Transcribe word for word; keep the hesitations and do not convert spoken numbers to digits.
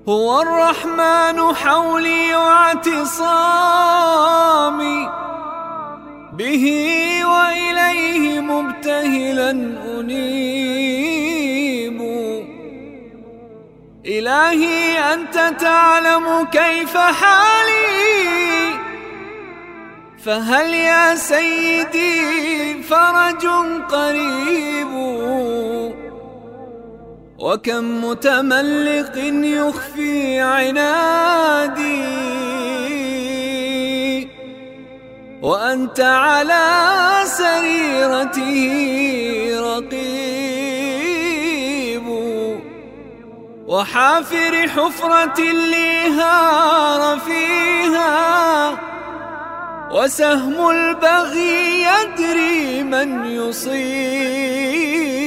هو الرحمن حولي واعتصامي به وإليه مبتهلا أنيب. إلهي أنت تعلم كيف حالي، فهل يا سيدي فرج قريب؟ وكم متملق يخفي عنادي وأنت على سريرته رقيب. وحافر حفرة لي هار فيها، وسهم البغي يدري من يصيب.